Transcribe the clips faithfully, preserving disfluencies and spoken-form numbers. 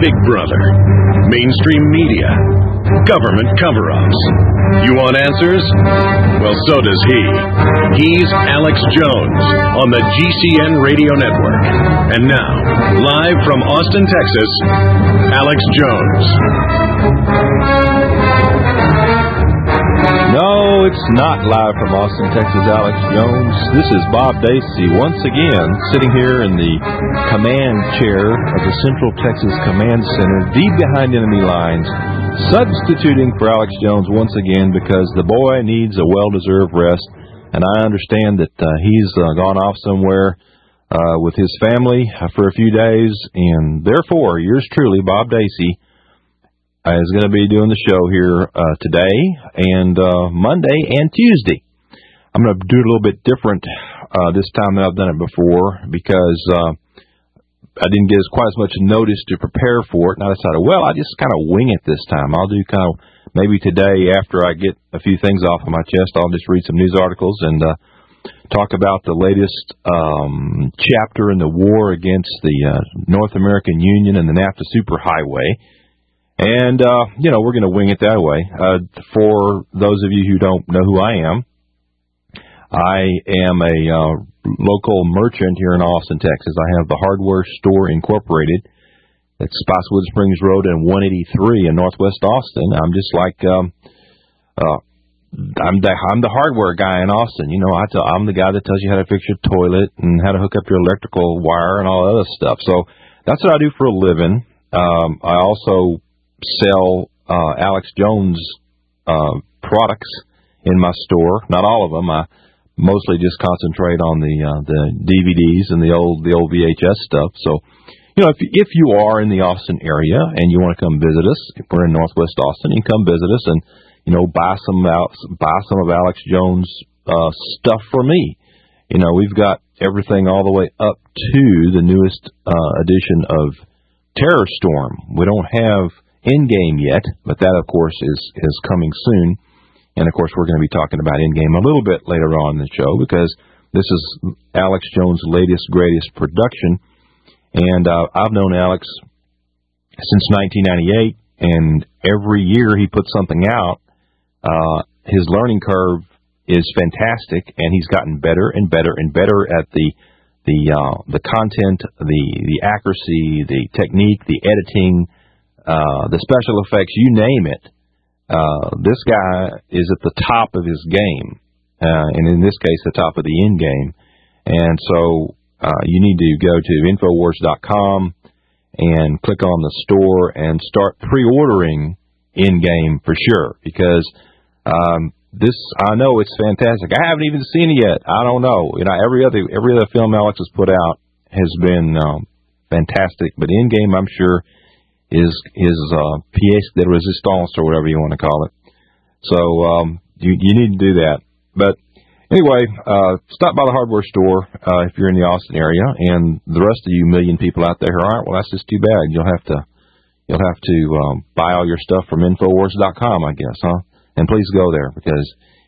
Big Brother, mainstream media, government cover-ups. You want answers? Well, so does he. He's Alex Jones on the G C N Radio Network. And now, live from Austin, Texas, Alex Jones. No, it's not live from Austin, Texas, Alex Jones. This is Bob Dacey once again sitting here in the command chair of the Central Texas Command Center, deep behind enemy lines, substituting for Alex Jones once again because the boy needs a well-deserved rest. And I understand that uh, he's uh, gone off somewhere uh, with his family uh, for a few days. And therefore, yours truly, Bob Dacey, uh, is going to be doing the show here uh, today and uh, Monday and Tuesday. I'm going to do it a little bit different uh, this time than I've done it before because uh, I didn't get quite as much notice to prepare for it. And I decided, well, I just kind of wing it this time. I'll do kind of maybe today after I get a few things off of my chest, I'll just read some news articles and uh, talk about the latest um, chapter in the war against the uh, North American Union and the NAFTA Superhighway. And, uh, you know, we're going to wing it that way. Uh, for those of you who don't know who I am, I am a uh, local merchant here in Austin, Texas. I have the Hardware Store Incorporated at Spicewood Springs Road and one eighty-three in Northwest Austin. I'm just like, um, uh, I'm the I'm the hardware guy in Austin. You know, I tell, I'm the guy that tells you how to fix your toilet and how to hook up your electrical wire and all that other stuff. So that's what I do for a living. Um, I also sell uh, Alex Jones uh, products in my store. Not all of them. I mostly just concentrate on the uh, the D V Ds and the old the old V H S stuff. So, you know, if if you are in the Austin area and you want to come visit us, if we're in Northwest Austin, you can come visit us and you know buy some buy some of Alex Jones uh, stuff for me. You know, we've got everything all the way up to the newest uh, edition of Terror Storm. We don't have Endgame yet, but that, of course, is, is coming soon. And, of course, we're going to be talking about Endgame a little bit later on in the show because this is Alex Jones' latest, greatest production. And uh, I've known Alex since nineteen ninety-eight, and every year he puts something out. Uh, his learning curve is fantastic, and he's gotten better and better and better at the the uh, the content, the the accuracy, the technique, the editing, Uh, the special effects, you name it. Uh, this guy is at the top of his game, uh, and in this case, the top of the end game. And so uh, you need to go to Infowars dot com and click on the store and start pre-ordering Endgame for sure, because um, this, I know it's fantastic. I haven't even seen it yet. I don't know. You know, every other every other film Alex has put out has been um, fantastic, but Endgame, I'm sure, is his uh, pièce de résistance, or whatever you want to call it. So um, you, you need to do that. But anyway, uh, stop by the hardware store uh, if you're in the Austin area, and the rest of you million people out there who aren't, well, that's just too bad. You'll have to you'll have to um, buy all your stuff from Infowars dot com, I guess, huh? And please go there because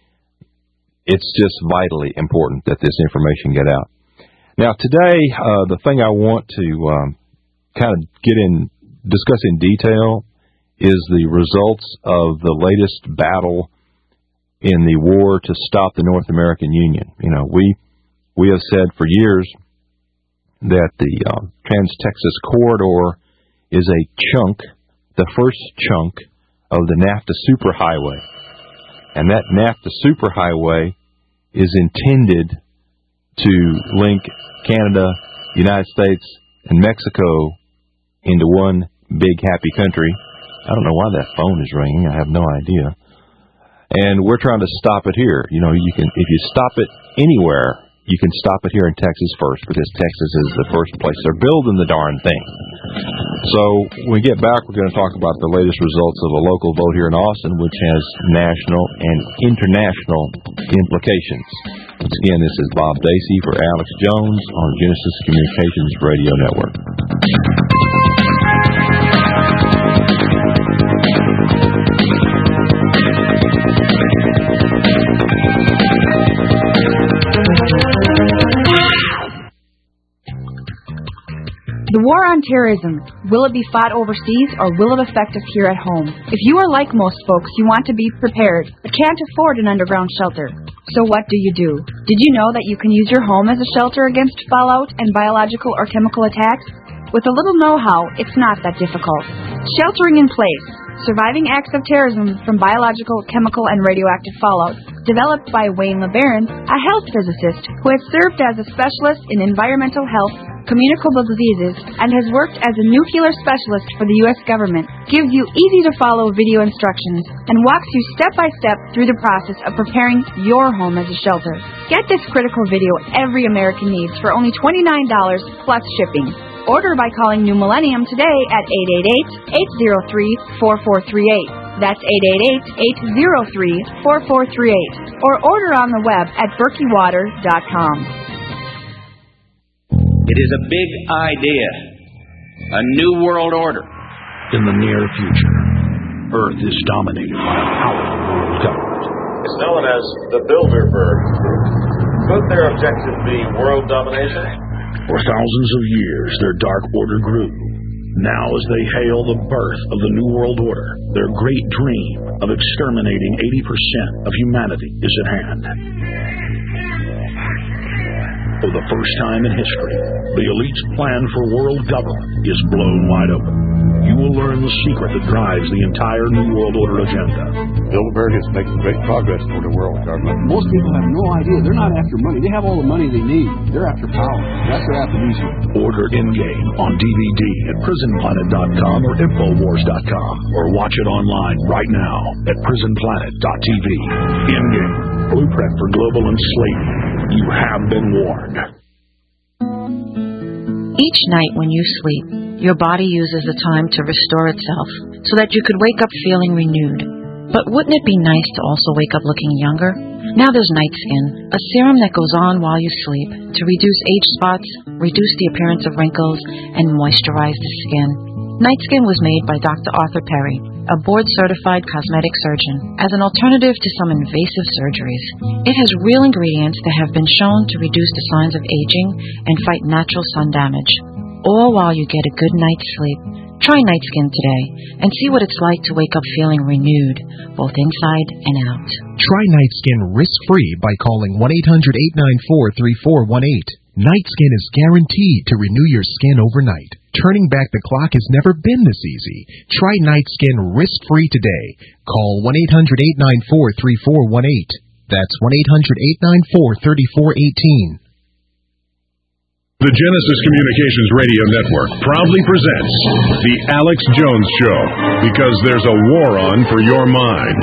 it's just vitally important that this information get out. Now today, uh, the thing I want to um, kind of get in. discuss in detail is the results of the latest battle in the war to stop the North American Union. You know, we we have said for years that the uh, Trans-Texas Corridor is a chunk, the first chunk of the NAFTA Superhighway. And that NAFTA Superhighway is intended to link Canada, United States, and Mexico into one big happy country. I don't know why that phone is ringing. I have no idea. And we're trying to stop it here. You know, you can if you stop it anywhere, you can stop it here in Texas first, because Texas is the first place. They're building the darn thing. So when we get back, we're going to talk about the latest results of a local vote here in Austin, which has national and international implications. Once again, this is Bob Dacey for Alex Jones on Genesis Communications Radio Network. The war on terrorism, will it be fought overseas or will it affect us here at home? If you are like most folks, you want to be prepared, but can't afford an underground shelter. So what do you do? Did you know that you can use your home as a shelter against fallout and biological or chemical attacks? With a little know-how, it's not that difficult. Sheltering in place. Surviving acts of terrorism from biological, chemical, and radioactive fallout, developed by Wayne LeBaron, a health physicist who has served as a specialist in environmental health, communicable diseases, and has worked as a nuclear specialist for the U S government, gives you easy-to-follow video instructions and walks you step-by-step through the process of preparing your home as a shelter. Get this critical video every American needs for only twenty-nine dollars plus shipping. Order by calling New Millennium today at eight eight eight, eight zero three, four four three eight. That's eight eight eight, eight zero three, four four three eight. Or order on the web at berkey water dot com. It is a big idea. A new world order. In the near future, Earth is dominated by a powerful world government. It's known as the Bilderberg Group. Could their objective be world domination? For thousands of years, their dark order grew. Now, as they hail the birth of the New World Order, their great dream of exterminating eighty percent of humanity is at hand. For the first time in history, the elite's plan for world government is blown wide open. You will learn the secret that drives the entire New World Order agenda. Bilderberg is making great progress toward a world government. Most people have no idea. They're not after money. They have all the money they need. They're after power. That's their affirmation. Order Endgame on D V D at prison planet dot com or infowars dot com, or watch it online right now at prison planet dot t v. Endgame, blueprint for global enslavement. You have been warned. Each night when you sleep, your body uses the time to restore itself so that you could wake up feeling renewed. But wouldn't it be nice to also wake up looking younger? Now there's Night Skin, a serum that goes on while you sleep to reduce age spots, reduce the appearance of wrinkles, and moisturize the skin. Night Skin was made by Doctor Arthur Perry, a board-certified cosmetic surgeon, as an alternative to some invasive surgeries. It has real ingredients that have been shown to reduce the signs of aging and fight natural sun damage, all while you get a good night's sleep. Try Night Skin today and see what it's like to wake up feeling renewed, both inside and out. Try Night Skin risk-free by calling one eight hundred, eight nine four, three four one eight. Night Skin is guaranteed to renew your skin overnight. Turning back the clock has never been this easy. Try Night Skin risk-free today. Call one eight hundred, eight nine four, three four one eight. That's one eight hundred, eight nine four, three four one eight. The Genesis Communications Radio Network proudly presents The Alex Jones Show, because there's a war on for your mind.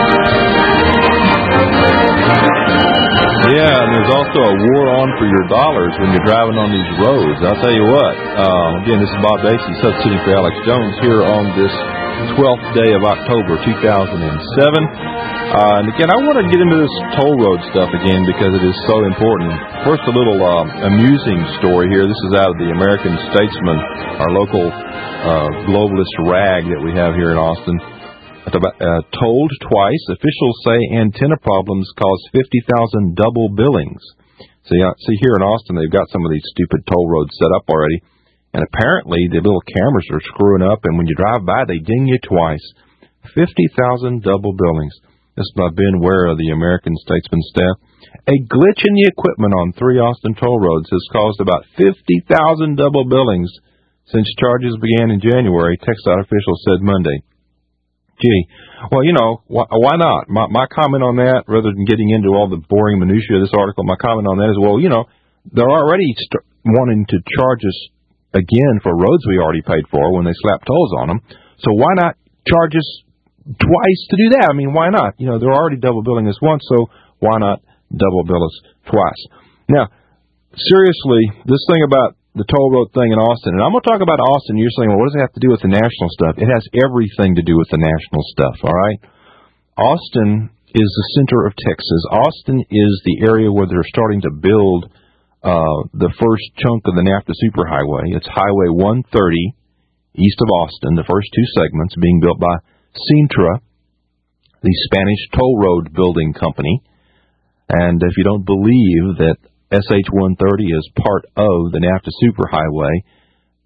Yeah, and there's also a war on for your dollars when you're driving on these roads. I'll tell you what. Uh, again, this is Bob Dacey, substituting for Alex Jones, here on this twelfth day of October, two thousand seven. Uh, and again, I want to get into this toll road stuff again because it is so important. First, a little uh, amusing story here. This is out of the American Statesman, our local uh, globalist rag that we have here in Austin. Uh, told twice, officials say antenna problems cause fifty thousand double billings. See, uh, see here in Austin, they've got some of these stupid toll roads set up already, and apparently the little cameras are screwing up, and when you drive by, they ding you twice. fifty thousand double billings. This is by Ben Ware of the American Statesman staff. A glitch in the equipment on three Austin toll roads has caused about fifty thousand double billings since charges began in January, TxDOT officials said Monday. Gee, well, you know, why, why not? My, my comment on that, rather than getting into all the boring minutiae of this article, my comment on that is, well, you know, they're already st- wanting to charge us again for roads we already paid for when they slap tolls on them. So why not charge us twice to do that? I mean, why not? You know, they're already double billing us once, so why not double bill us twice? Now, seriously, this thing about the toll road thing in Austin, and I'm going to talk about Austin. You're saying, well, what does it have to do with the national stuff? It has everything to do with the national stuff, all right? Austin is the center of Texas. Austin is the area where they're starting to build uh, the first chunk of the NAFTA Superhighway. It's Highway one thirty east of Austin, the first two segments being built by Cintra, the Spanish toll road building company. And if you don't believe that S H one thirty is part of the NAFTA Superhighway,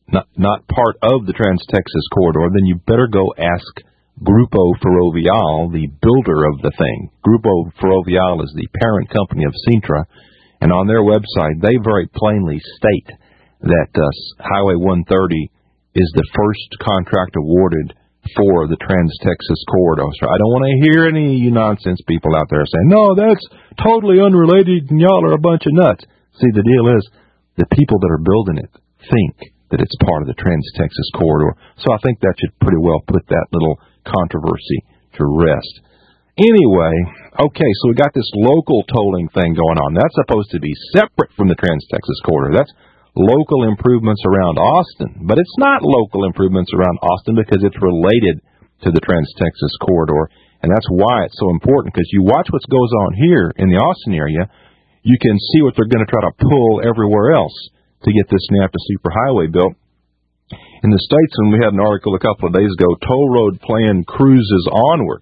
not, not part of the Trans-Texas Corridor, then you better go ask Grupo Ferrovial, the builder of the thing. Grupo Ferrovial is the parent company of Cintra, and on their website, they very plainly state that uh, Highway one thirty is the first contract awarded for the Trans-Texas Corridor. So I don't want to hear any of you nonsense people out there saying, no, that's totally unrelated and y'all are a bunch of nuts. See, the deal is the people that are building it think that it's part of the Trans-Texas Corridor. So I think that should pretty well put that little controversy to rest. Anyway, okay, so we got this local tolling thing going on. That's supposed to be separate from the Trans-Texas Corridor. That's local improvements around Austin, but it's not local improvements around Austin because it's related to the Trans-Texas Corridor, and that's why it's so important, because you watch what goes on here in the Austin area, you can see what they're going to try to pull everywhere else to get this NAFTA superhighway built. In the Statesman, we had an article a couple of days ago, Toll Road Plan Cruises Onward,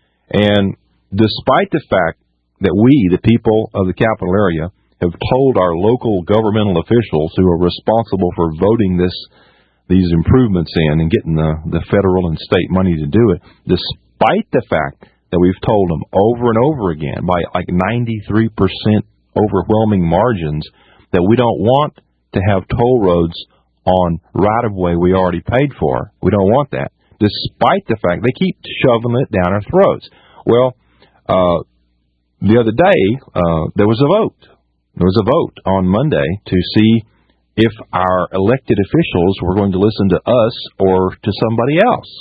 and despite the fact that we, the people of the capital area, have told our local governmental officials who are responsible for voting this these improvements in and getting the, the federal and state money to do it, despite the fact that we've told them over and over again by like ninety-three percent overwhelming margins that we don't want to have toll roads on right-of-way we already paid for. We don't want that, despite the fact they keep shoving it down our throats. Well, uh, the other day, uh, there was a vote. There was a vote on Monday to see if our elected officials were going to listen to us or to somebody else.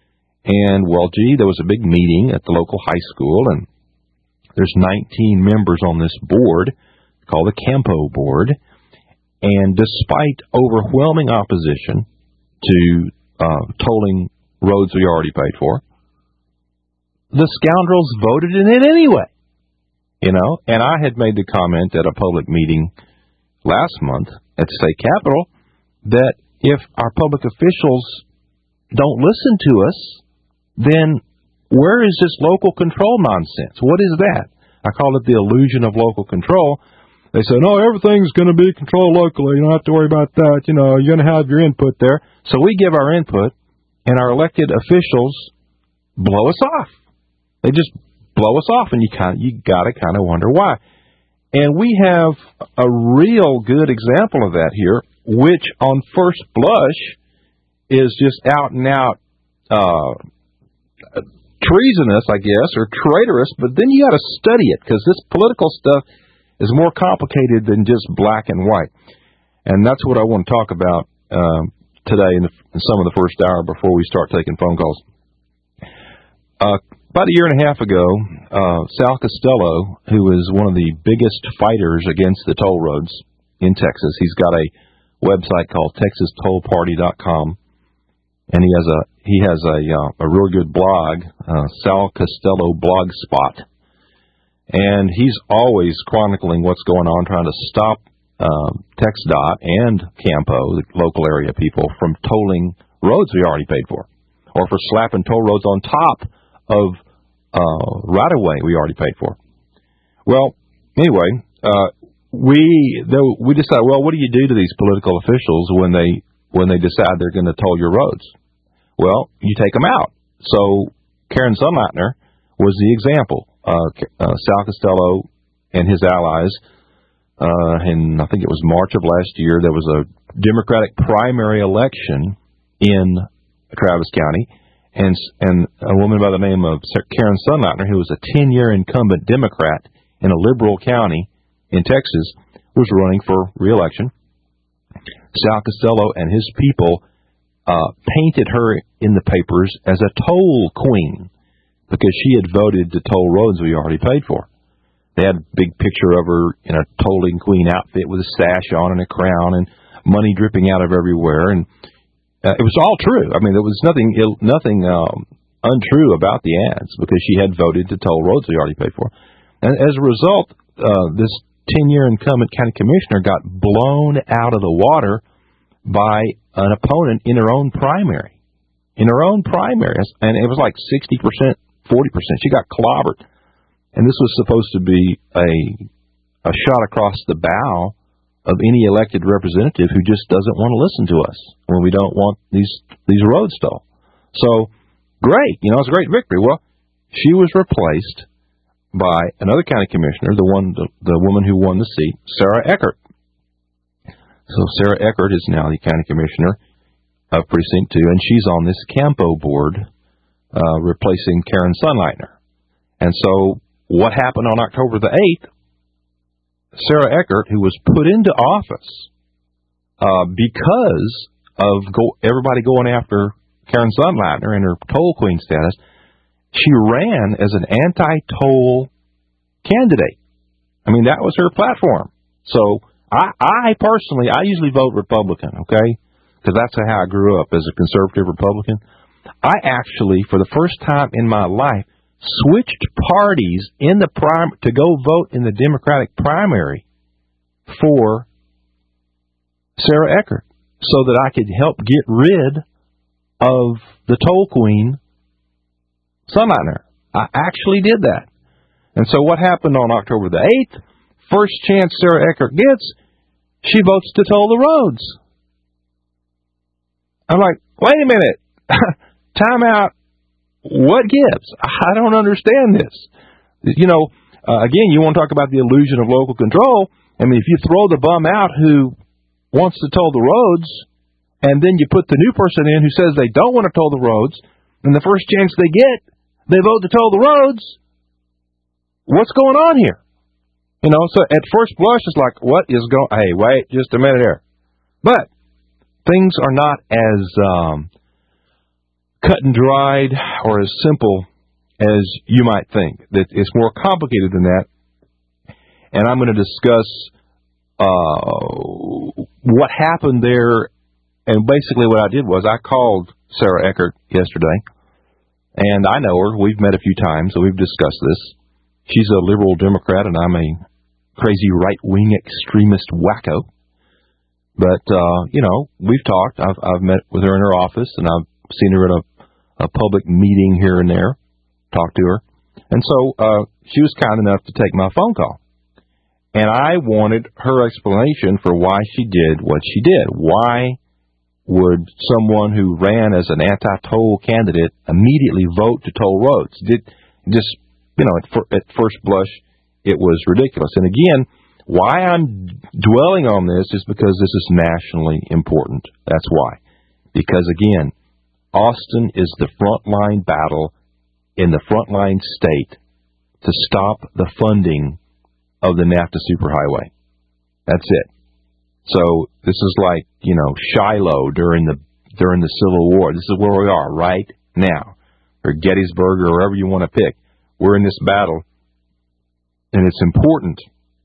And, well, gee, there was a big meeting at the local high school, and there's nineteen members on this board called the Campo Board. And despite overwhelming opposition to uh, tolling roads we already paid for, the scoundrels voted in it anyway. You know, and I had made the comment at a public meeting last month at the state capitol that if our public officials don't listen to us, then where is this local control nonsense? What is that? I call it the illusion of local control. They say, no, everything's going to be controlled locally. You don't have to worry about that. You know, you're going to have your input there. So we give our input, and our elected officials blow us off. They just blow us off, and you kind of, you got to kind of wonder why. And we have a real good example of that here, which on first blush is just out and out uh, treasonous, I guess, or traitorous. But then you got to study it, because this political stuff is more complicated than just black and white. And that's what I want to talk about uh, today in, the, in some of the first hour before we start taking phone calls. Uh, About a year and a half ago, uh, Sal Costello, who is one of the biggest fighters against the toll roads in Texas, he's got a website called Texas Toll Party dot com, and he has a he has a uh, a real good blog, uh, Sal Costello Blogspot, and he's always chronicling what's going on, trying to stop uh, TxDOT and Campo, the local area people, from tolling roads we already paid for, or for slapping toll roads on top of uh, right-of-way we already paid for. Well, anyway, uh, we though we decided, well, what do you do to these political officials when they when they decide they're going to toll your roads? Well, you take them out. So Karen Sunleitner was the example. Uh, uh, Sal Costello and his allies, uh, in I think it was March of last year, there was a Democratic primary election in Travis County. And, and a woman by the name of Karen Sunleitner, who was a ten-year incumbent Democrat in a liberal county in Texas, was running for re-election. Sal Costello and his people uh, painted her in the papers as a toll queen because she had voted to toll roads we already paid for. They had a big picture of her in a tolling queen outfit with a sash on and a crown and money dripping out of everywhere, and Uh, it was all true. I mean, there was nothing Ill, nothing um, untrue about the ads because she had voted to toll roads we already paid for. And as a result, uh, this ten-year incumbent county commissioner got blown out of the water by an opponent in her own primary. In her own primary. And it was like sixty percent, forty percent. She got clobbered. And this was supposed to be a a shot across the bow of any elected representative who just doesn't want to listen to us when we don't want these these roads tolled. So, great, you know, it's a great victory. Well, she was replaced by another county commissioner, the one, the, the woman who won the seat, Sarah Eckert. So Sarah Eckert is now the county commissioner of Precinct two, and she's on this Campo board, uh, replacing Karen Sunleitner. And so what happened on October the eighth, Sarah Eckert, who was put into office uh, because of go, everybody going after Karen Sunleitner and her toll queen status, she ran as an anti-toll candidate. I mean, that was her platform. So I, I personally, I usually vote Republican, okay, because that's how I grew up, as a conservative Republican. I actually, for the first time in my life, switched parties in the prim to go vote in the Democratic primary for Sarah Eckert so that I could help get rid of the toll queen, Sunleitner. I actually did that. And so what happened on October the eighth, first chance Sarah Eckert gets, she votes to toll the roads. I'm like, wait a minute. Time out. What gives? I don't understand this. You know, uh, again, you want to talk about the illusion of local control. I mean, if you throw the bum out who wants to toll the roads, and then you put the new person in who says they don't want to toll the roads, and the first chance they get, they vote to toll the roads, what's going on here? You know, so at first blush, it's like, what is going... Hey, wait just a minute here. But things are not as um, cut and dried or as simple as you might think. That it's more complicated than that. And I'm going to discuss uh, what happened there. And basically what I did was I called Sarah Eckert yesterday. And I know her. We've met a few times, so we've discussed this. She's a liberal Democrat, and I'm a crazy right-wing extremist wacko. But, uh, you know, we've talked. I've, I've met with her in her office, and I've seen her at a, a public meeting here and there, talked to her. And so uh, she was kind enough to take my phone call. And I wanted her explanation for why she did what she did. Why would someone who ran as an anti-toll candidate immediately vote to toll roads? Did just, you know, at, fir- at first blush, it was ridiculous. And again, why I'm dwelling on this is because this is nationally important. That's why. Because again, Austin is the frontline battle in the frontline state to stop the funding of the NAFTA superhighway. That's it. So this is like, you know, Shiloh during the during the Civil War. This is where we are right now, or Gettysburg, or wherever you want to pick. We're in this battle, and it's important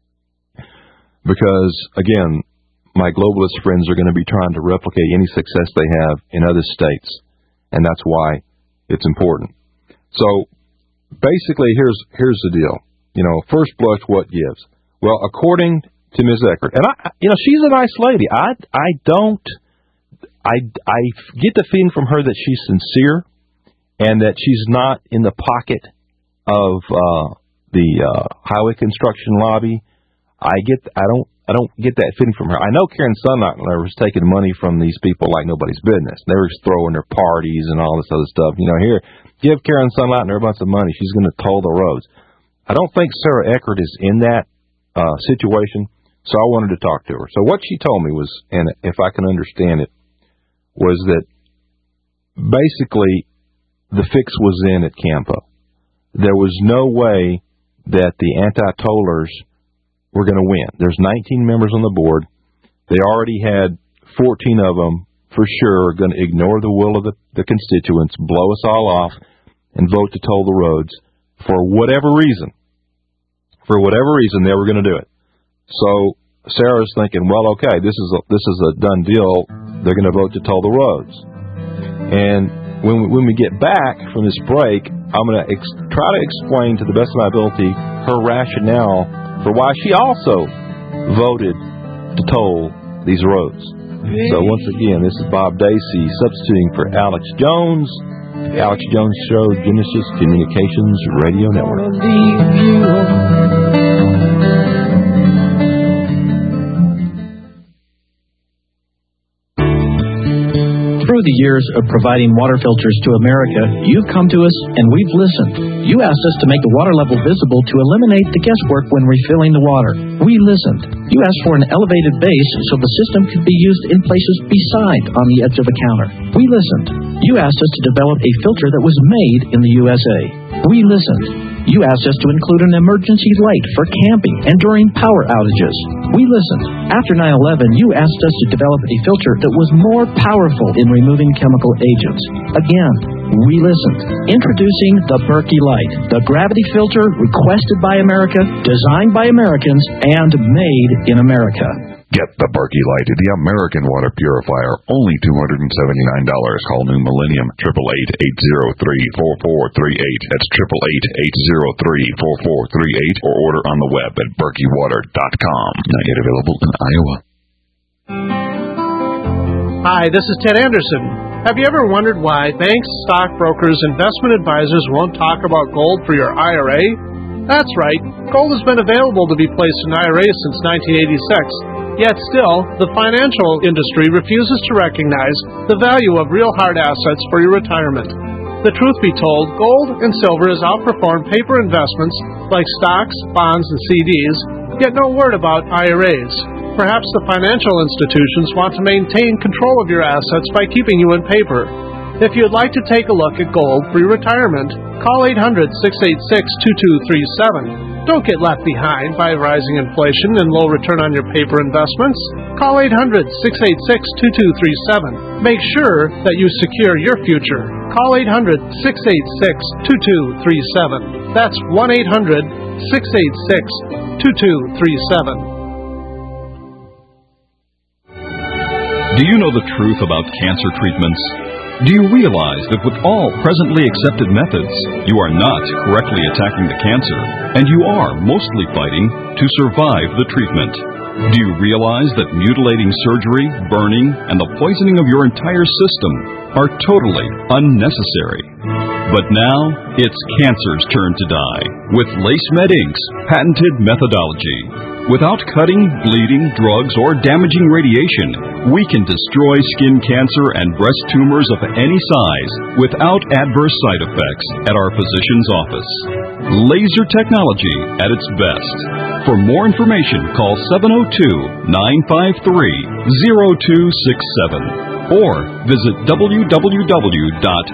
because, again, my globalist friends are going to be trying to replicate any success they have in other states, and that's why it's important. So basically, here's here's the deal. You know, first blush, what gives? Well, according to Miz Eckert, and I, you know, she's a nice lady. I, I don't, I, I get the feeling from her that she's sincere, and that she's not in the pocket of uh, the uh, highway construction lobby. I get, I don't, I don't get that feeling from her. I know Karen Sunleitner was taking money from these people like nobody's business. They were throwing their parties and all this other stuff. You know, here, give Karen Sunleitner a bunch of money. She's going to toll the roads. I don't think Sarah Eckert is in that uh, situation, so I wanted to talk to her. So what she told me was, and if I can understand it, was that basically the fix was in at Campo. There was no way that the anti-tollers were going to win. There's nineteen members on the board. They already had fourteen of them, for sure, going to ignore the will of the, the constituents, blow us all off, and vote to toll the roads for whatever reason. For whatever reason, they were going to do it. So Sarah's thinking, well, okay, this is a, this is a done deal. They're going to vote to toll the roads. And when we, when we get back from this break, I'm going to ex- try to explain to the best of my ability her rationale for why she also voted to toll these roads. So once again, this is Bob Dacey substituting for Alex Jones. The Alex Jones Show, Genesis Communications Radio Network. Through the years of providing water filters to America, you've come to us and we've listened. You asked us to make the water level visible to eliminate the guesswork when refilling the water. We listened. You asked for an elevated base so the system could be used in places beside on the edge of the counter. We listened. You asked us to develop a filter that was made in the U S A. We listened. You asked us to include an emergency light for camping and during power outages. We listened. After nine eleven, you asked us to develop a filter that was more powerful in removing chemical agents. Again, we listened. Introducing the Berkey Light, the gravity filter requested by America, designed by Americans, and made in America. Get the Berkey Light, the American water purifier, only two hundred seventy-nine dollars. Call New Millennium, eight eight eight, eight zero three, four four three eight. That's eight eight eight, eight zero three, four four three eight, or order on the web at berkey water dot com. Not yet available in Iowa. Hi, this is Ted Anderson. Have you ever wondered why banks, stockbrokers, investment advisors won't talk about gold for your I R A? That's right. Gold has been available to be placed in I R As since nineteen eighty-six. Yet still, the financial industry refuses to recognize the value of real hard assets for your retirement. The truth be told, gold and silver has outperformed paper investments like stocks, bonds, and C Ds, yet no word about I R As. Perhaps the financial institutions want to maintain control of your assets by keeping you in paper. If you'd like to take a look at gold for your retirement, call eight hundred, six eight six, two two three seven. Don't get left behind by rising inflation and low return on your paper investments. Call eight hundred, six eight six, two two three seven. Make sure that you secure your future. Call eight hundred, six eight six, two two three seven. That's one eight hundred, six eight six, two two three seven. Do you know the truth about cancer treatments? Do you realize that with all presently accepted methods, you are not correctly attacking the cancer, and you are mostly fighting to survive the treatment? Do you realize that mutilating surgery, burning, and the poisoning of your entire system are totally unnecessary? But now, it's cancer's turn to die with LaceMed Incorporated's patented methodology. Without cutting, bleeding, drugs, or damaging radiation, we can destroy skin cancer and breast tumors of any size without adverse side effects at our physician's office. Laser technology at its best. For more information, call seven oh two, nine five three, oh two six seven or visit w w w dot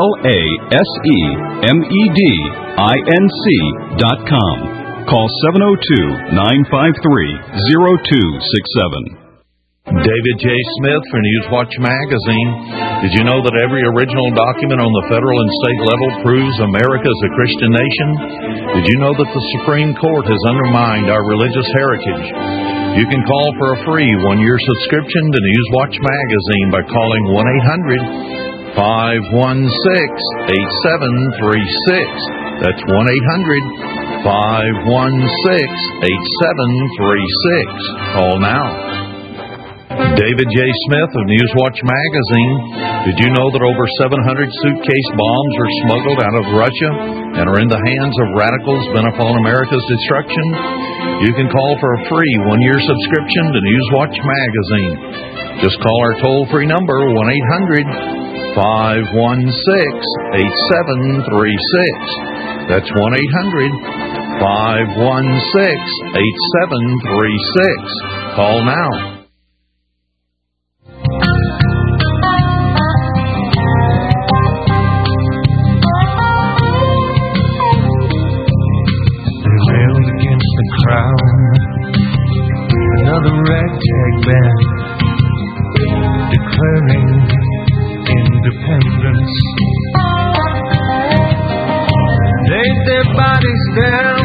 lasemedinc dot com. Call seven oh two, nine five three, oh two six seven. David J. Smith for Newswatch Magazine. Did you know that every original document on the federal and state level proves America is a Christian nation? Did you know that the Supreme Court has undermined our religious heritage? You can call for a free one-year subscription to Newswatch Magazine by calling one eight hundred, five one six, eight seven three six. That's one eight hundred, five one six, eight seven three six. Call now. David J. Smith of Newswatch Magazine. Did you know that over seven hundred suitcase bombs are smuggled out of Russia and are in the hands of radicals bent upon America's destruction? You can call for a free one-year subscription to Newswatch Magazine. Just call our toll-free number, one eight hundred, five one six, eight seven three six. That's one eight hundred, five one six, eight seven three six. Call now. Another ragtag band declaring independence. Laid their bodies down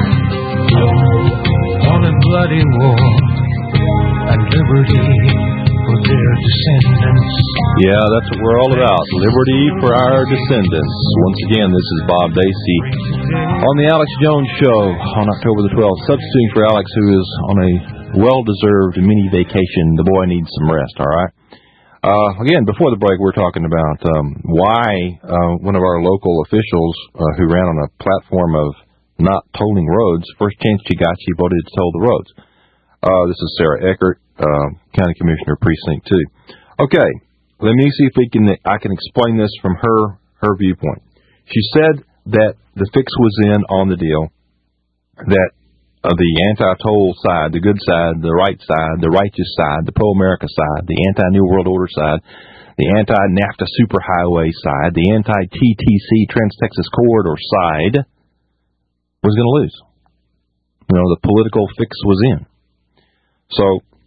on a bloody war and liberty for their descendants. Yeah, that's what we're all about. Liberty for our descendants. Once again, this is Bob Dacey on the Alex Jones Show on October the twelfth, substituting for Alex, who is on a well-deserved mini vacation. The boy needs some rest, all right? Uh, again, before the break, we we're talking about um, why uh, one of our local officials uh, who ran on a platform of not tolling roads, first chance she got, she voted to toll the roads. Uh, this is Sarah Eckert, uh, County Commissioner, Precinct two. Okay, let me see if we can. I can explain this from her her viewpoint. She said that the fix was in on the deal, that uh, the anti-toll side, the good side, the right side, the righteous side, the pro-America side, the anti-New World Order side, the anti-NAFTA superhighway side, the anti-T T C Trans-Texas Corridor side was going to lose. You know, the political fix was in. So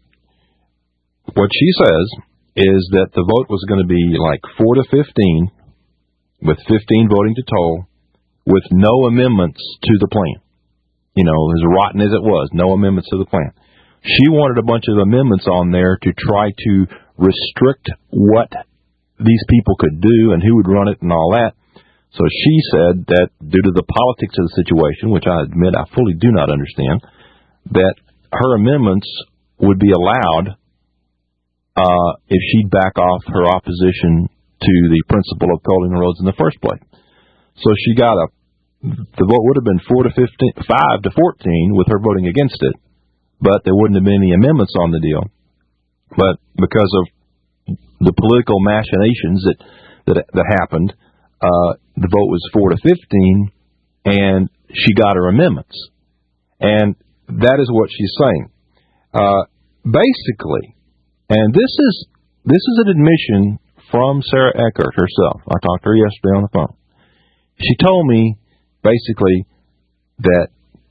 what she says is that the vote was going to be like four to fifteen, with fifteen voting to toll, with no amendments to the plan. You know, as rotten as it was, no amendments to the plan. She wanted a bunch of amendments on there to try to restrict what these people could do and who would run it and all that. So she said that due to the politics of the situation, which I admit I fully do not understand, that her amendments would be allowed uh, if she'd back off her opposition to the principle of tolling the roads in the first place. So she got a, the vote would have been four to fifteen, five to fourteen with her voting against it, but there wouldn't have been any amendments on the deal. But because of the political machinations that that, that happened, uh, the vote was four to fifteen, and she got her amendments. And that is what she's saying. Uh, basically, and this is this is an admission from Sarah Eckert herself. I talked to her yesterday on the phone. She told me, basically, that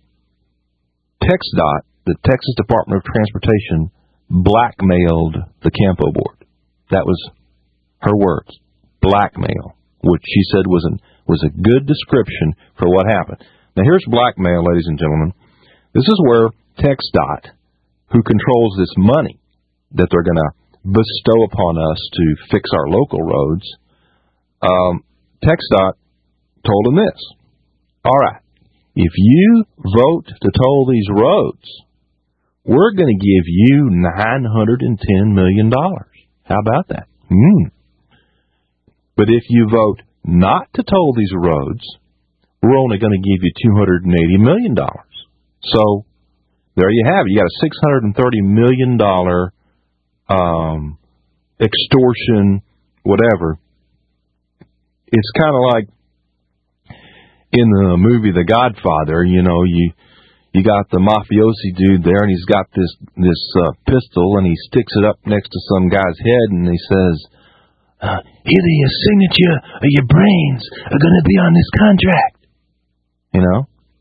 TxDOT, the Texas Department of Transportation, blackmailed the Campo board. That was her words, blackmail, which she said was an, was a good description for what happened. Now, here's blackmail, ladies and gentlemen. This is where TxDOT, who controls this money that they're going to bestow upon us to fix our local roads, um, TxDOT told them this. All right, if you vote to toll these roads, we're going to give you nine hundred ten million dollars. How about that? Mm. But if you vote not to toll these roads, we're only going to give you two hundred eighty million dollars. So there you have it. You got a six hundred thirty million dollars um, extortion, whatever. It's kind of like in the movie The Godfather, you know, you you got the mafiosi dude there, and he's got this this uh, pistol, and he sticks it up next to some guy's head, and he says, uh, "Either your signature or your brains are going to be on this contract." You know.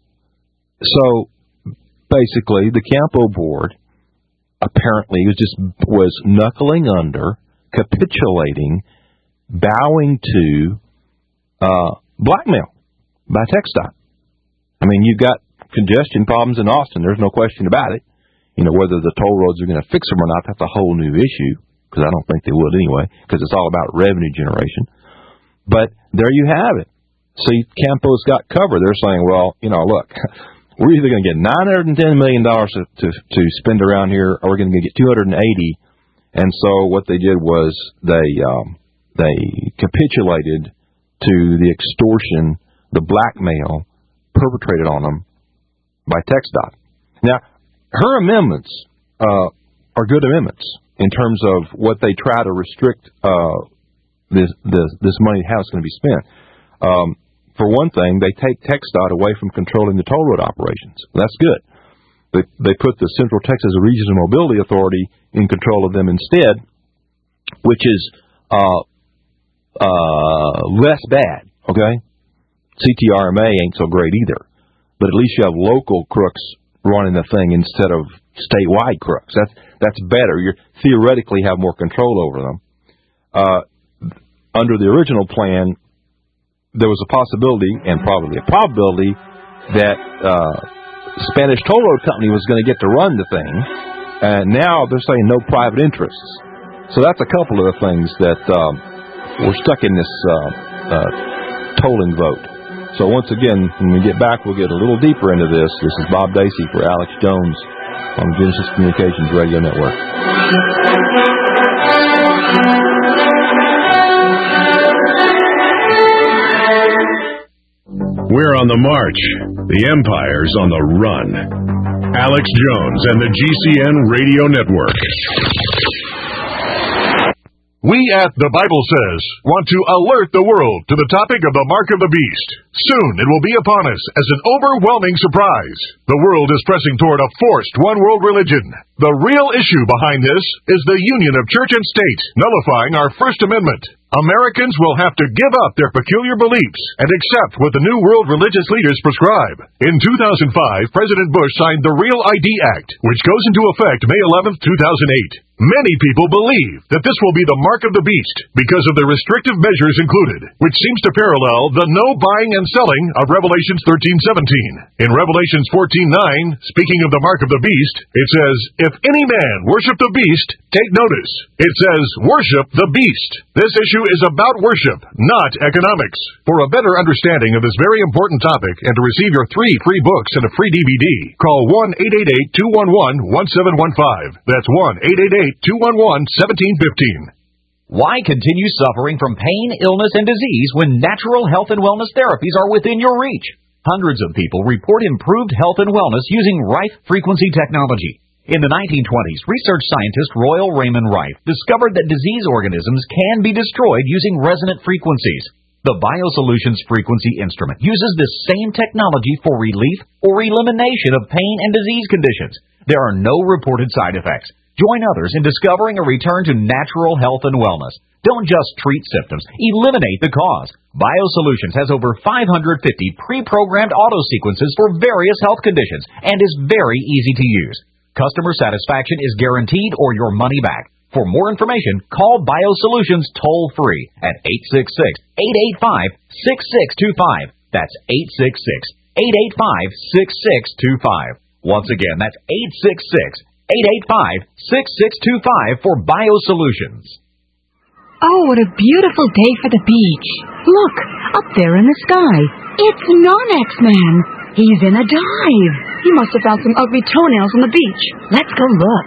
So basically, the Campo board apparently was just was knuckling under, capitulating, bowing to uh, blackmail by TxDOT. I mean, you've got congestion problems in Austin. There's no question about it. You know, whether the toll roads are going to fix them or not, that's a whole new issue, because I don't think they would anyway, because it's all about revenue generation. But there you have it. See, Campo's got cover. They're saying, well, you know, look, we're either going to get nine hundred ten million dollars to, to, to spend around here, or we're going to get two hundred eighty. And so what they did was they um, they capitulated to the extortion, the blackmail perpetrated on them by TxDOT. Now, her amendments uh, are good amendments in terms of what they try to restrict uh, this, this this money, how it's going to be spent. Um, for one thing, they take TxDOT away from controlling the toll road operations. That's good. They, they put the Central Texas Regional Mobility Authority in control of them instead, which is uh, uh, less bad, okay? C T R M A ain't so great either. But at least you have local crooks running the thing instead of statewide crooks. That's that's better. You theoretically have more control over them. Uh, under the original plan, there was a possibility, and probably a probability, that uh, Spanish Toll Road Company was going to get to run the thing. And now they're saying no private interests. So that's a couple of the things that um, we're stuck in this uh, uh, tolling vote. So once again, when we get back, we'll get a little deeper into this. This is Bob Dacey for Alex Jones on Genesis Communications Radio Network. We're on the march. The Empire's on the run. Alex Jones and the G C N Radio Network. We at The Bible Says want to alert the world to the topic of the mark of the beast. Soon it will be upon us as an overwhelming surprise. The world is pressing toward a forced one-world religion. The real issue behind this is the union of church and state, nullifying our First Amendment. Americans will have to give up their peculiar beliefs and accept what the new world religious leaders prescribe. In two thousand five, President Bush signed the Real I D Act, which goes into effect May eleventh, two thousand eight. Many people believe that this will be the mark of the beast because of the restrictive measures included, which seems to parallel the no buying and selling of Revelations thirteen seventeen. In Revelations fourteen nine, speaking of the mark of the beast, it says, "If any man worship the beast, take notice." It says, "Worship the beast." This issue is about worship, not economics. For a better understanding of this very important topic and to receive your three free books and a free D V D, call one eight eight eight, two one one, one seven one five. That's one eight eight eight, two one one, one seven one five. Why continue suffering from pain, illness, and disease when natural health and wellness therapies are within your reach? Hundreds of people report improved health and wellness using Rife Frequency technology. In the nineteen twenties, research scientist Royal Raymond Rife discovered that disease organisms can be destroyed using resonant frequencies. The BioSolutions frequency instrument uses this same technology for relief or elimination of pain and disease conditions. There are no reported side effects. Join others in discovering a return to natural health and wellness. Don't just treat symptoms, eliminate the cause. BioSolutions has over five hundred fifty pre-programmed auto sequences for various health conditions and is very easy to use. Customer satisfaction is guaranteed or your money back. For more information, call BioSolutions toll-free at eight six six, eight eight five, six six two five. That's eight six six, eight eight five, six six two five. Once again, that's eight six six, eight eight five, six six two five for BioSolutions. Oh, what a beautiful day for the beach. Look, up there in the sky. It's Non-X Man. He's in a dive. He must have found some ugly toenails on the beach. Let's go look.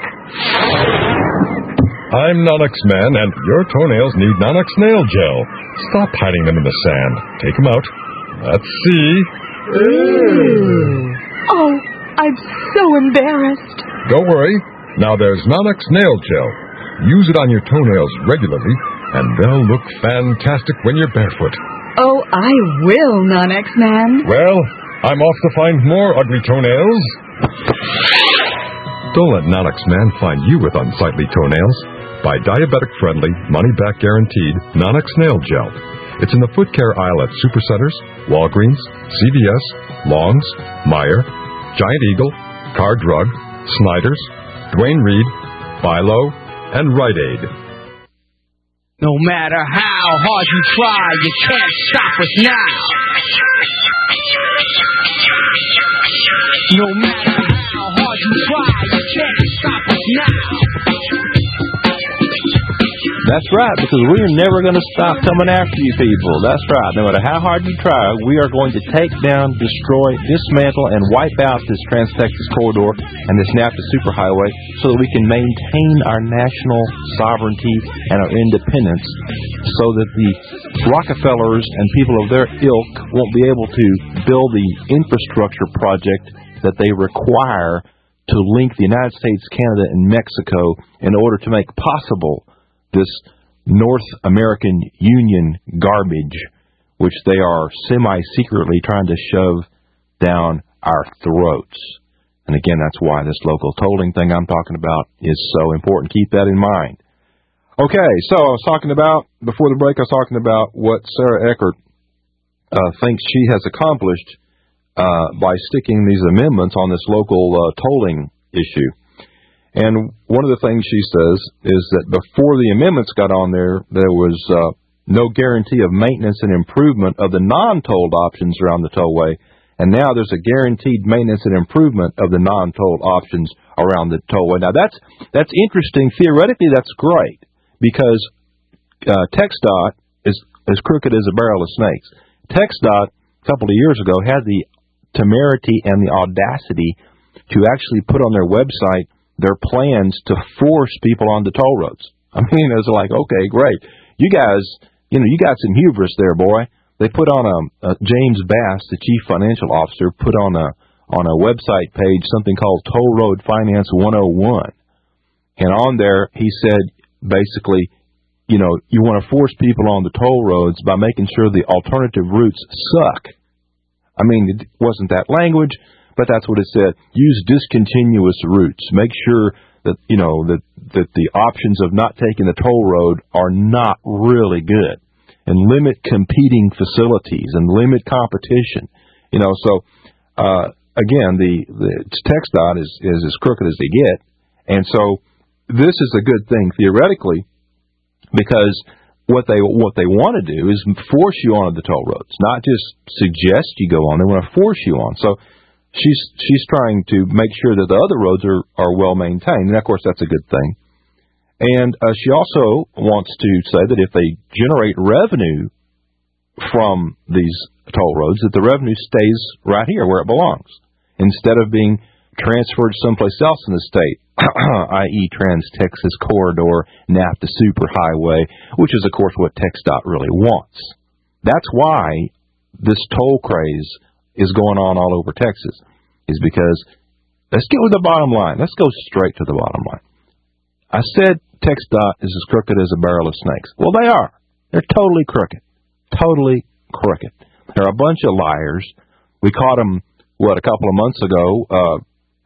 I'm Non-X Man, and your toenails need Non-X Nail Gel. Stop hiding them in the sand. Take them out. Let's see. Ooh. Oh, I'm so embarrassed. Don't worry. Now there's Non-X Nail Gel. Use it on your toenails regularly, and they'll look fantastic when you're barefoot. Oh, I will, Non-X Man. Well, I'm off to find more ugly toenails. Don't let Non-X Man find you with unsightly toenails. Buy diabetic-friendly, money-back guaranteed Non-X Nail Gel. It's in the foot care aisle at Supercenters, Walgreens, C V S, Long's, Meijer, Giant Eagle, Car Drug, Snyder's, Duane Reade, Philo, and Rite Aid. No matter how hard you try, you can't stop us now. No matter how hard you try, you can't stop us now. That's right, because we are never going to stop coming after you people. That's right. No matter how hard you try, we are going to take down, destroy, dismantle, and wipe out this Trans-Texas corridor and this NAFTA superhighway so that we can maintain our national sovereignty and our independence so that the Rockefellers and people of their ilk won't be able to build the infrastructure project that they require to link the United States, Canada, and Mexico in order to make possible this North American Union garbage, which they are semi-secretly trying to shove down our throats. And again, that's why this local tolling thing I'm talking about is so important. Keep that in mind. Okay, so I was talking about, before the break, I was talking about what Sarah Eckert uh, thinks she has accomplished uh, by sticking these amendments on this local uh, tolling issue. And one of the things she says is that before the amendments got on there, there was uh, no guarantee of maintenance and improvement of the non-tolled options around the tollway. And now there's a guaranteed maintenance and improvement of the non-tolled options around the tollway. Now, that's that's interesting. Theoretically, that's great because uh, TxDOT is as crooked as a barrel of snakes. TxDOT, a couple of years ago, had the temerity and the audacity to actually put on their website their plans to force people onto toll roads. I mean, it was like, okay, great. You guys, you know, you got some hubris there, boy. They put on a, a James Bass, the chief financial officer, put on a on a website page something called Toll Road Finance one oh one. And on there, he said, basically, you know, you want to force people on the toll roads by making sure the alternative routes suck. I mean, it wasn't that language, but that's what it said. Use discontinuous routes. Make sure that, you know, that, that the options of not taking the toll road are not really good. And limit competing facilities and limit competition. You know, so, uh, again, the, the TxDOT is, is as crooked as they get. And so this is a good thing theoretically, because what they what they want to do is force you onto the toll roads, not just suggest you go on. They want to force you on. So she's she's trying to make sure that the other roads are, are well maintained, and of course that's a good thing. And uh, she also wants to say that if they generate revenue from these toll roads, that the revenue stays right here where it belongs, instead of being transferred someplace else in the state, that is. Trans-Texas Corridor, NAFTA Superhighway, which is, of course, what TxDOT really wants. That's why this toll craze is going on all over Texas, is because, let's get with the bottom line. Let's go straight to the bottom line. I said TxDOT is as crooked as a barrel of snakes. Well, they are. They're totally crooked. Totally crooked. They're a bunch of liars. We caught them, what, a couple of months ago, uh,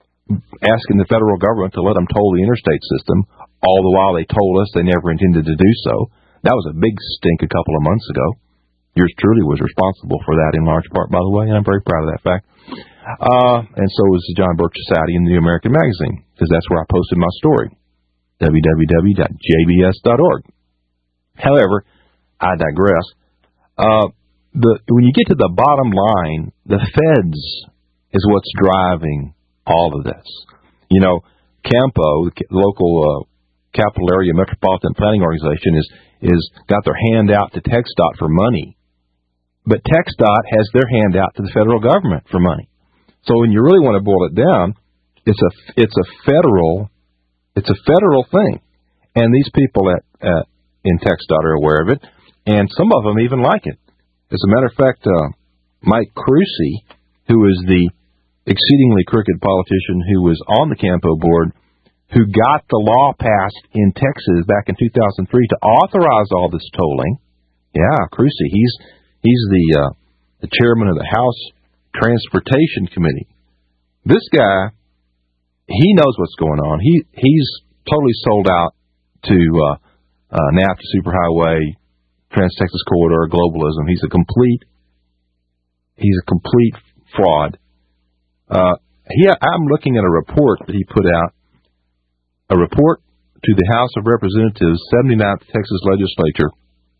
asking the federal government to let them toll the interstate system, all the while they told us they never intended to do so. That was a big stink a couple of months ago. Yours truly was responsible for that in large part, by the way, and I'm very proud of that fact. Uh, and so was John Birch Society in the New American Magazine, because that's where I posted my story, w w w dot j b s dot org. However, I digress. Uh, the when you get to the bottom line, the feds is what's driving all of this. You know, CAMPO, the local uh, Capital Area Metropolitan Planning Organization, is is got their hand out to TxDOT for money, but TxDOT has their hand out to the federal government for money. So when you really want to boil it down, it's a it's a federal it's a federal thing, and these people at, at in TxDOT are aware of it, and some of them even like it. As a matter of fact, uh, Mike Crucy, who is the exceedingly crooked politician who was on the CAMPO board, who got the law passed in Texas back in two thousand three to authorize all this tolling. Yeah, Crucy, he's he's the uh, the chairman of the House Transportation Committee. This guy, he knows what's going on. He he's totally sold out to uh, uh, NAFTA Superhighway, Trans-Texas Corridor, globalism. He's a complete he's a complete fraud. Uh, he, I'm looking at a report that he put out, a report to the House of Representatives, seventy-ninth Texas Legislature,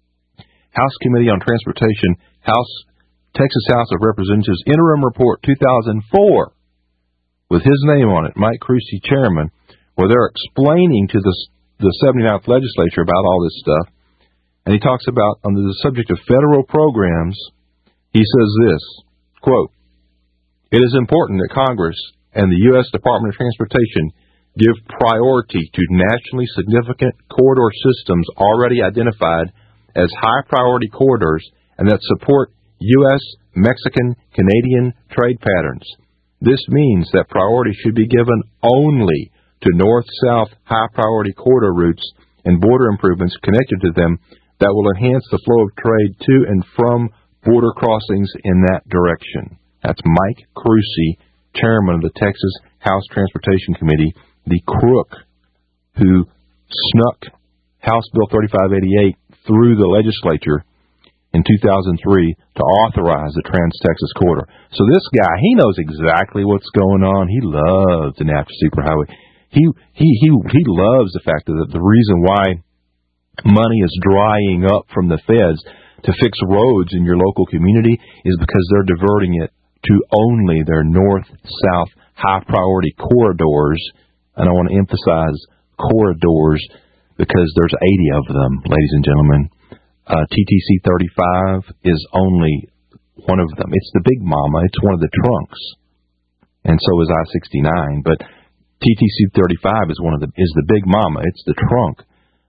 House Committee on Transportation, House Texas House of Representatives Interim Report two thousand four, with his name on it, Mike Crucy, chairman, where they're explaining to the, the seventy-ninth Legislature about all this stuff. And he talks about, under the subject of federal programs, he says this, quote, "It is important that Congress and the U S Department of Transportation give priority to nationally significant corridor systems already identified as high-priority corridors and that support U S, Mexican, Canadian trade patterns. This means that priority should be given only to north-south high-priority corridor routes and border improvements connected to them that will enhance the flow of trade to and from border crossings in that direction." That's Mike Crucy, chairman of the Texas House Transportation Committee, the crook who snuck House Bill thirty-five eighty-eight through the legislature in two thousand three to authorize the Trans-Texas Corridor. So this guy, he knows exactly what's going on. He loves the NAFTA Superhighway. He he he he loves the fact that the reason why money is drying up from the feds to fix roads in your local community is because they're diverting it to only their north-south high-priority corridors. And I want to emphasize corridors because there's eighty of them, ladies and gentlemen. Uh, T T C thirty-five is only one of them. It's the big mama. It's one of the trunks. And so is I sixty-nine. But T T C thirty-five is one of the is the big mama. It's the trunk.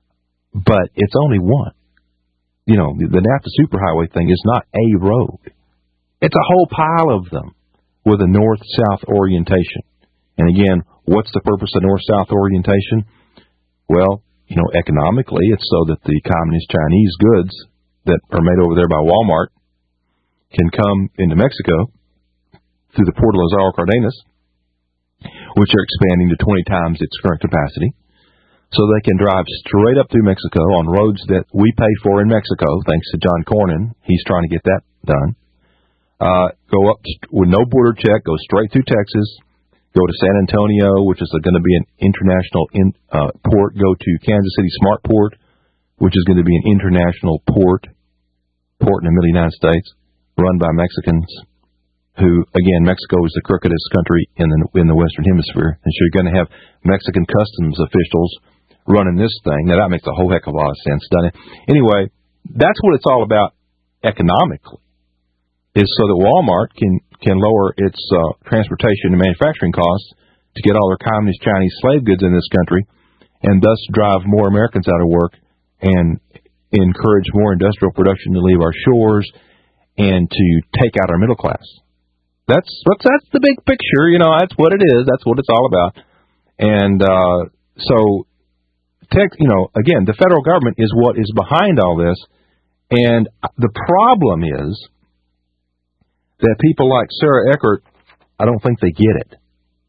But it's only one. You know, the, the NAFTA Superhighway thing is not a road. It's a whole pile of them with a north-south orientation. And again, what's the purpose of north-south orientation? Well, you know, economically, it's so that the communist Chinese goods that are made over there by Walmart can come into Mexico through the Port of Lázaro Cárdenas, which are expanding to twenty times its current capacity, so they can drive straight up through Mexico on roads that we pay for in Mexico, thanks to John Cornyn. He's trying to get that done. Uh, go up with no border check, go straight through Texas, go to San Antonio, which is going to be an international in, uh, port, go to Kansas City Smart Port, which is going to be an international port, port in the middle of the United States, run by Mexicans, who, again, Mexico is the crookedest country in the in the Western Hemisphere, and so you're going to have Mexican customs officials running this thing. Now, that makes a whole heck of a lot of sense, doesn't it? Anyway, that's what it's all about economically, is so that Walmart can, can lower its uh, transportation and manufacturing costs to get all their communist Chinese slave goods in this country, and thus drive more Americans out of work and encourage more industrial production to leave our shores and to take out our middle class. That's that's that's the big picture, you know. That's what it is. That's what it's all about. And uh, so, tech, you know, again, the federal government is what is behind all this. And the problem is that people like Sarah Eckert, I don't think they get it.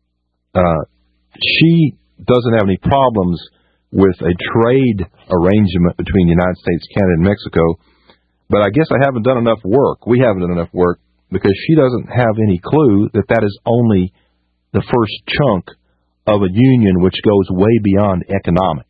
Uh, she doesn't have any problems with a trade arrangement between the United States, Canada, and Mexico. But I guess I haven't done enough work. We haven't done enough work, because she doesn't have any clue that that is only the first chunk of a union which goes way beyond economic.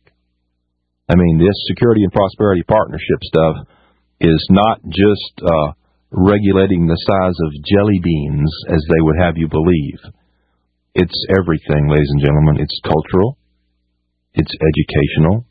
I mean, this Security and Prosperity Partnership stuff is not just uh, regulating the size of jelly beans, as they would have you believe. It's everything, ladies and gentlemen. It's cultural, it's educational,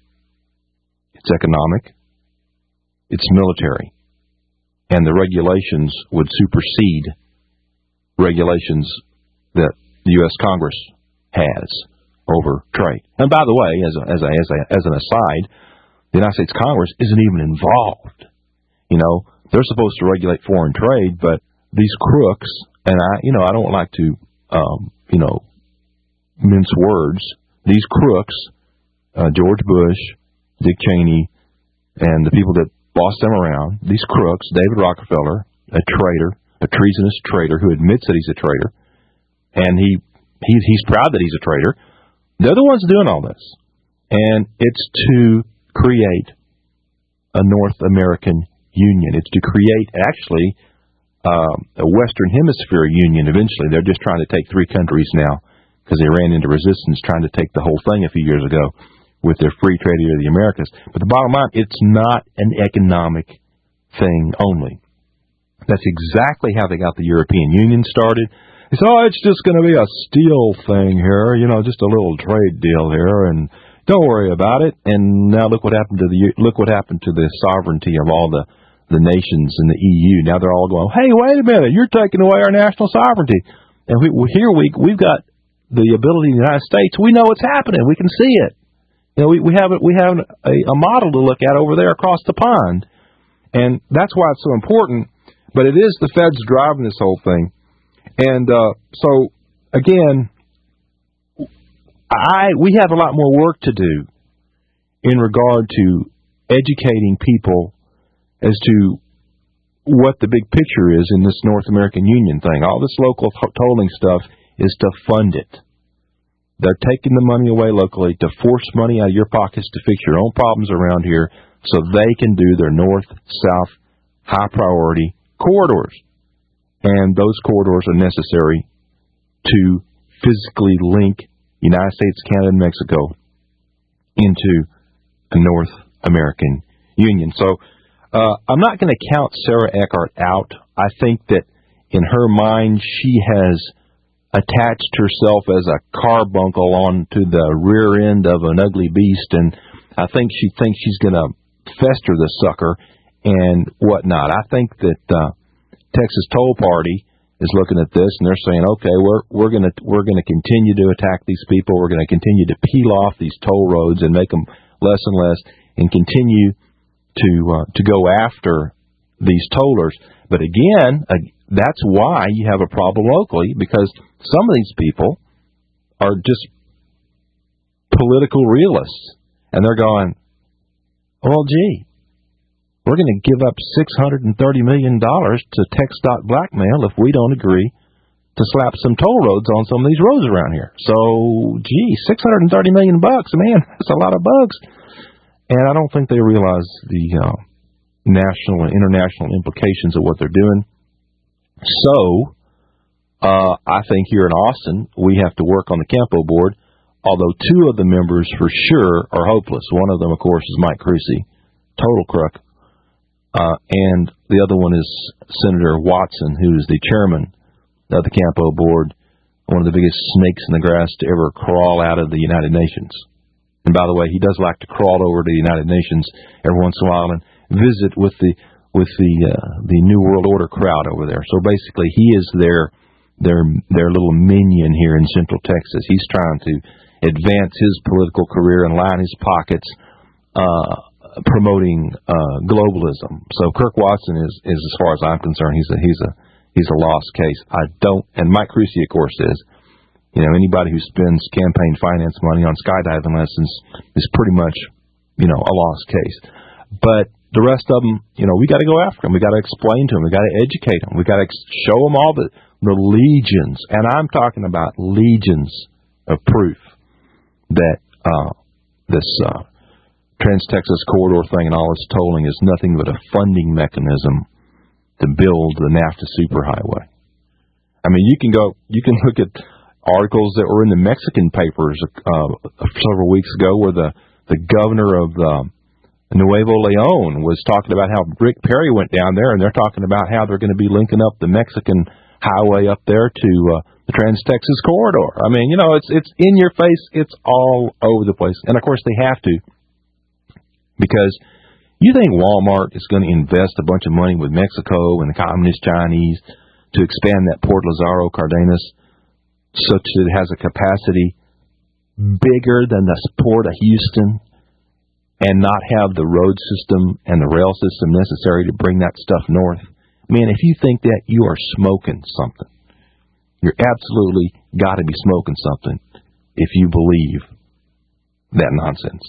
it's economic, it's military. And the regulations would supersede regulations that the U S Congress has over trade. And by the way, as a, as a, as a, as an aside, the United States Congress isn't even involved. You know, they're supposed to regulate foreign trade, but these crooks, and I, you know, I don't like to, um, you know, mince words. These crooks, uh, George Bush, Dick Cheney, and the people that bossed them around, these crooks, David Rockefeller, a traitor, a treasonous traitor who admits that he's a traitor, and he, he he's proud that he's a traitor. They're the ones doing all this. And it's to create a North American union. It's to create, actually, um, a Western Hemisphere union eventually. They're just trying to take three countries now, because they ran into resistance trying to take the whole thing a few years ago with their free trade area of the Americas. But the bottom line, it's not an economic thing only. That's exactly how they got the European Union started. They said, oh, it's just going to be a steel thing here, you know, just a little trade deal here, and don't worry about it. And now look what happened to the look what happened to the sovereignty of all the, the nations in the E U. Now they're all going, hey, wait a minute, you're taking away our national sovereignty. And we, here we we've got the ability in the United States. We know what's happening. We can see it. You know, we, we have we have a, a model to look at over there across the pond, and that's why it's so important. But it is the feds driving this whole thing, and uh, so again, I we have a lot more work to do in regard to educating people as to what the big picture is in this North American Union thing. All this local tolling stuff is to fund it. They're taking the money away locally to force money out of your pockets to fix your own problems around here so they can do their north-south high-priority corridors. And those corridors are necessary to physically link United States, Canada, and Mexico into a North American Union. So uh, I'm not going to count Sarah Eckert out. I think that in her mind she has attached herself as a carbuncle onto the rear end of an ugly beast, and I think she thinks she's going to fester the sucker and whatnot. I think that uh, Texas Toll Party is looking at this and they're saying, okay, we're we're going to we're going to continue to attack these people. We're going to continue to peel off these toll roads and make them less and less, and continue to uh, to go after these tollers. But again, uh, that's why you have a problem locally, because some of these people are just political realists, And they're going, well, gee, we're going to give up six hundred thirty million dollars to TxDOT blackmail if we don't agree to slap some toll roads on some of these roads around here. So, gee, six hundred thirty million bucks, man, that's a lot of bugs. And I don't think they realize the uh, national and international implications of what they're doing. So, uh, I think here in Austin, we have to work on the Campo board, although two of the members for sure are hopeless. One of them, of course, is Mike Creasy, total crook. Uh, and the other one is Senator Watson, who is the chairman of the Campo board, one of the biggest snakes in the grass to ever crawl out of the United Nations. And by the way, he does like to crawl over to the United Nations every once in a while and visit with the with the uh, the New World Order crowd over there. So basically, he is their their their little minion here in Central Texas. He's trying to advance his political career and line his pockets, uh, promoting uh, globalism. So Kirk Watson is, is, as far as I'm concerned, he's a he's a he's a lost case. I don't, and Mike Creasy, of course, is. You know, anybody who spends campaign finance money on skydiving lessons is pretty much, you know, a lost case. But the rest of them, you know, we got to go after them. We got to explain to them. We got to educate them. We got to show them all the the legions, and I'm talking about legions of proof that uh, this. Uh, Trans-Texas Corridor thing and all this tolling is nothing but a funding mechanism to build the NAFTA superhighway. I mean, you can go, you can look at articles that were in the Mexican papers uh, several weeks ago where the, the governor of uh, Nuevo León was talking about how Rick Perry went down there, and they're talking about how they're going to be linking up the Mexican highway up there to uh, the Trans-Texas Corridor. I mean, you know, it's it's in your face. It's all over the place. And, of course, they have to. Because you think Walmart is going to invest a bunch of money with Mexico and the Communist Chinese to expand that Port Lazaro Cardenas such that it has a capacity bigger than the port of Houston and not have the road system and the rail system necessary to bring that stuff north? Man, if you think that, you are smoking something. You're absolutely got to be smoking something if you believe that nonsense.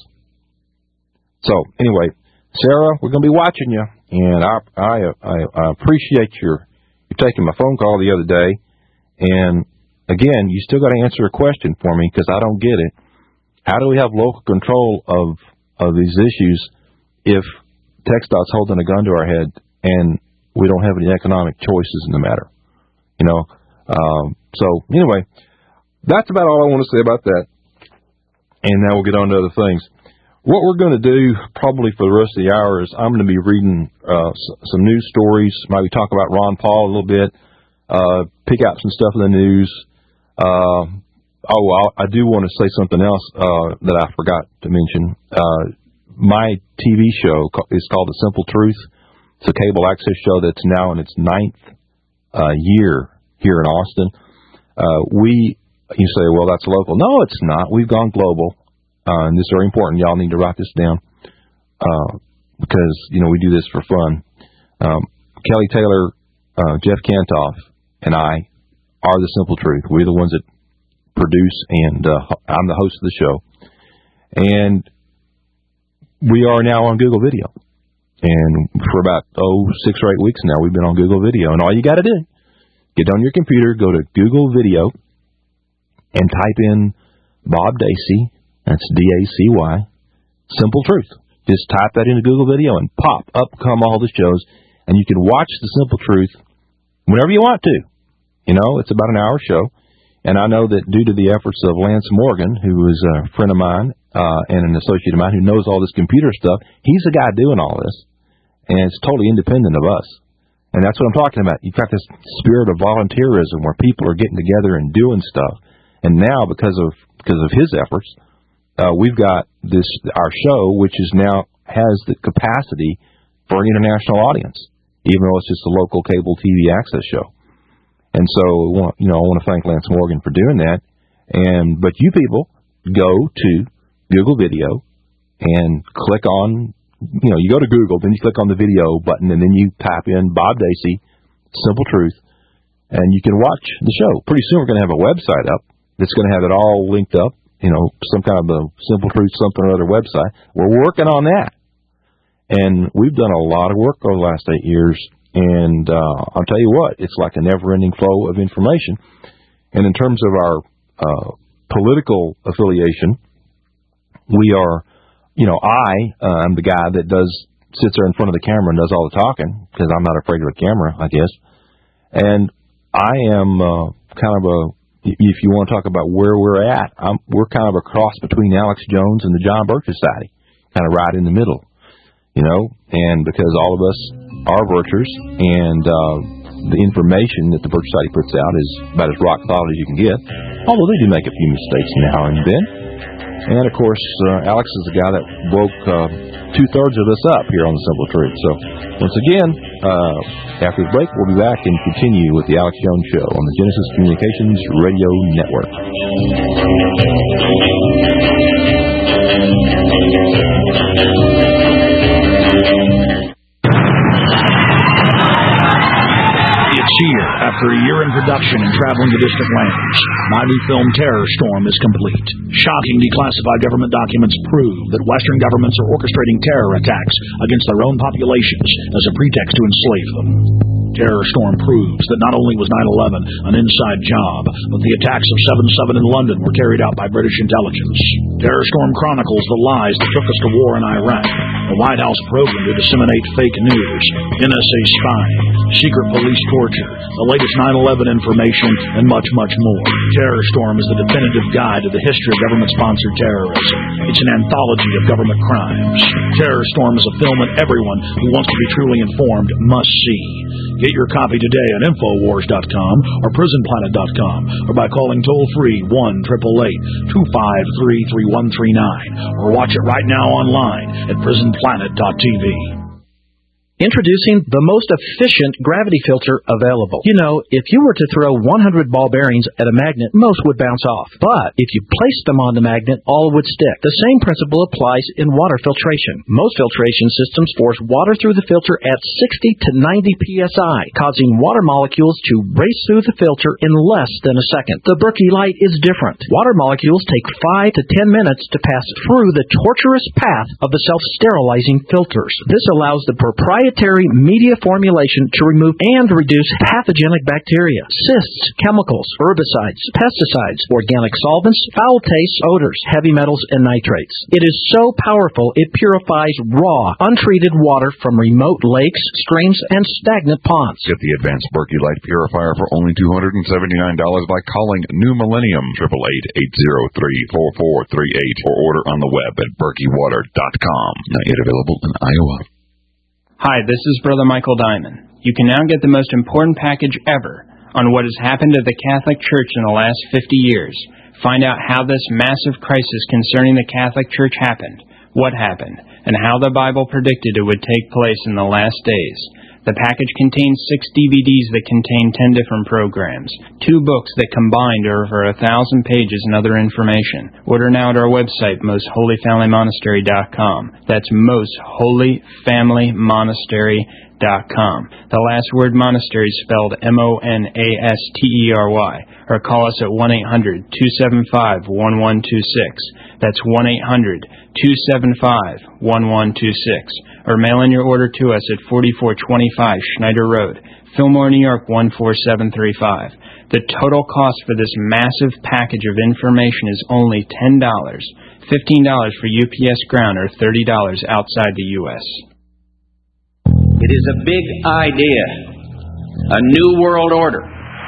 So, anyway, Sarah, we're going to be watching you, and I, I I I appreciate your you taking my phone call the other day. And, again, you still got to answer a question for me because I don't get it. How do we have local control of, of these issues if TxDOT's holding a gun to our head and we don't have any economic choices in the matter? You know, um, so, anyway, that's about all I want to say about that. And now we'll get on to other things. What we're going to do probably for the rest of the hour is I'm going to be reading uh, some news stories, maybe talk about Ron Paul a little bit, uh, pick out some stuff in the news. Uh, oh, I'll, I do want to say something else uh, that I forgot to mention. Uh, my T V show is called The Simple Truth. It's a cable access show that's now in its ninth uh, year here in Austin. Uh, we, you say, well, that's local. No, it's not. We've gone global. Uh, and this is very important. Y'all need to write this down uh, because, you know, we do this for fun. Um, Kelly Taylor, uh, Jeff Kantoff, and I are The Simple Truth. We're the ones that produce, and uh, I'm the host of the show. And we are now on Google Video. And for about, oh, six or eight weeks now, we've been on Google Video. And all you got to do, get on your computer, go to Google Video, and type in Bob Dacey. That's D A C Y, Simple Truth. Just type that into Google Video and pop, up come all the shows, and you can watch The Simple Truth whenever you want to. You know, it's about an hour show, and I know that due to the efforts of Lance Morgan, who is a friend of mine uh, and an associate of mine who knows all this computer stuff, he's the guy doing all this, and it's totally independent of us. And that's what I'm talking about. You've got this spirit of volunteerism where people are getting together and doing stuff. And now, because of because of his efforts, Uh, we've got this our show, which is now has the capacity for an international audience, even though it's just a local cable T V access show. And so, you know, I want to thank Lance Morgan for doing that. And but you people go to Google Video and click on, you know, you go to Google, then you click on the video button, and then you type in Bob Dacey, Simple Truth, and you can watch the show. Pretty soon, we're going to have a website up that's going to have it all linked up. you know, some kind of a Simple Truth something or other website. We're working on that. And we've done a lot of work over the last eight years. And uh, I'll tell you what, it's like a never-ending flow of information. And in terms of our uh, political affiliation, we are, you know, I uh, am the guy that does sits there in front of the camera and does all the talking because I'm not afraid of the camera, I guess. And I am uh, kind of a, if you want to talk about where we're at, I'm, we're kind of a cross between Alex Jones and the John Birch Society, kind of right in the middle, you know. And because all of us are Birchers, and uh, the information that the Birch Society puts out is about as rock solid as you can get, although they do make a few mistakes now and then. And, of course, uh, Alex is the guy that woke uh, two-thirds of us up here on The Simple Truth. So, once again, uh, after the break, we'll be back and continue with the Alex Jones Show on the Genesis Communications Radio Network. It's here. After a year in production and traveling to distant lands, my new film Terror Storm is complete. Shocking declassified government documents prove that Western governments are orchestrating terror attacks against their own populations as a pretext to enslave them. Terror Storm proves that not only was nine eleven an inside job, but the attacks of seven seven in London were carried out by British intelligence. Terror Storm chronicles the lies that took us to war in Iraq, the White House program to disseminate fake news, N S A spying, secret police torture, the latest nine eleven information, and much, much more. Terror Storm is the definitive guide to the history of government-sponsored terrorism. It's an anthology of government crimes. Terror Storm is a film that everyone who wants to be truly informed must see. Get your copy today at Infowars dot com or Prison Planet dot com or by calling toll-free one eight eight eight, two five three, three one three nine or watch it right now online at Prison Planet dot T V. Introducing the most efficient gravity filter available. You know, if you were to throw one hundred ball bearings at a magnet, most would bounce off. But if you placed them on the magnet, all would stick. The same principle applies in water filtration. Most filtration systems force water through the filter at sixty to ninety P S I, causing water molecules to race through the filter in less than a second. The Berkey Light is different. Water molecules take five to ten minutes to pass through the torturous path of the self-sterilizing filters. This allows the proprietary media formulation to remove and reduce pathogenic bacteria, cysts, chemicals, herbicides, pesticides, organic solvents, foul tastes, odors, heavy metals, and nitrates. It is so powerful it purifies raw, untreated water from remote lakes, streams, and stagnant ponds. Get the advanced Berkey Light Purifier for only two hundred seventy-nine dollars by calling New Millennium, eight eight eight, eight zero three, four four three eight, or order on the web at Berkey Water dot com. Not yet available in Iowa. Hi, this is Brother Michael Diamond. You can now get the most important package ever on what has happened to the Catholic Church in the last fifty years. Find out how this massive crisis concerning the Catholic Church happened, what happened, and how the Bible predicted it would take place in the last days. The package contains six D V Ds that contain ten different programs, two books that combined are over a thousand pages and other information. Order now at our website, most holy family monastery dot com. That's most holy family monastery dot com. The last word monastery is spelled M O N A S T E R Y. Or call us at one eight hundred, two seven five, one one two six. That's one eight hundred, two seven five, one one two six. Or mail in your order to us at forty-four twenty-five Schneider Road, Fillmore, New York one four seven three five. The total cost for this massive package of information is only ten dollars, fifteen dollars for U P S ground, or thirty dollars outside the U S It is a big idea, a new world order.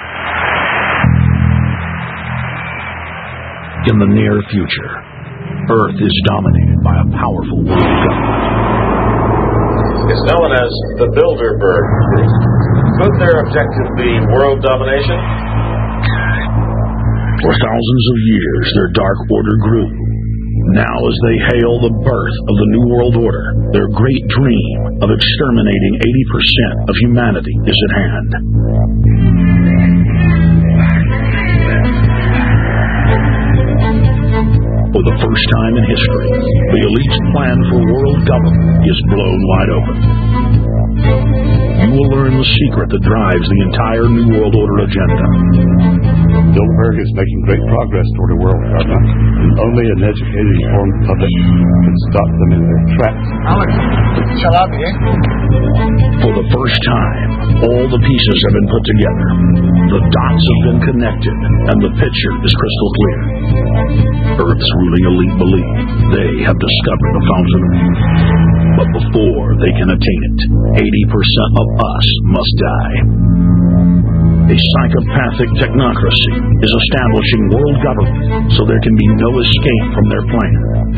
In the near future, Earth is dominated by a powerful world government. It's known as the Bilderberg Group. Could their objective be world domination? For thousands of years, their Dark Order grew. Now, as they hail the birth of the New World Order, their great dream of exterminating eighty percent of humanity is at hand. For the first time in history, the elite's plan for world government is blown wide open. You will learn the secret that drives the entire New World Order agenda. Bilderberg is making great progress toward a world government, and only an educated, informed public can stop them in their tracks. Alex, shall I be in? For the first time, all the pieces have been put together. The dots have been connected, and the picture is crystal clear. Earth's ruling elite believe they have discovered the fountain of youth. But before they can attain it, eighty percent of us must die. A psychopathic technocracy is establishing world government so there can be no escape from their plan.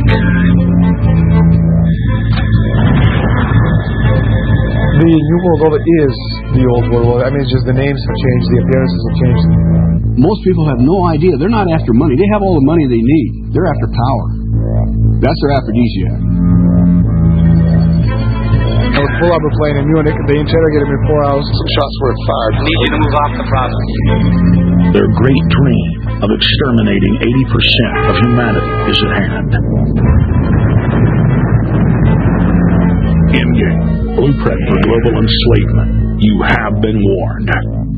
The New World Order is the Old World Order. I mean, it's just the names have changed, the appearances have changed. Most people have no idea. They're not after money. They have all the money they need. They're after power. That's their aphrodisiac. I was pull up a plane and you and they interrogated me four hours. Some shots were fired. I need you to move off the property. Their great dream of exterminating eighty percent of humanity is at hand. Endgame. Blueprint for global enslavement. You have been warned.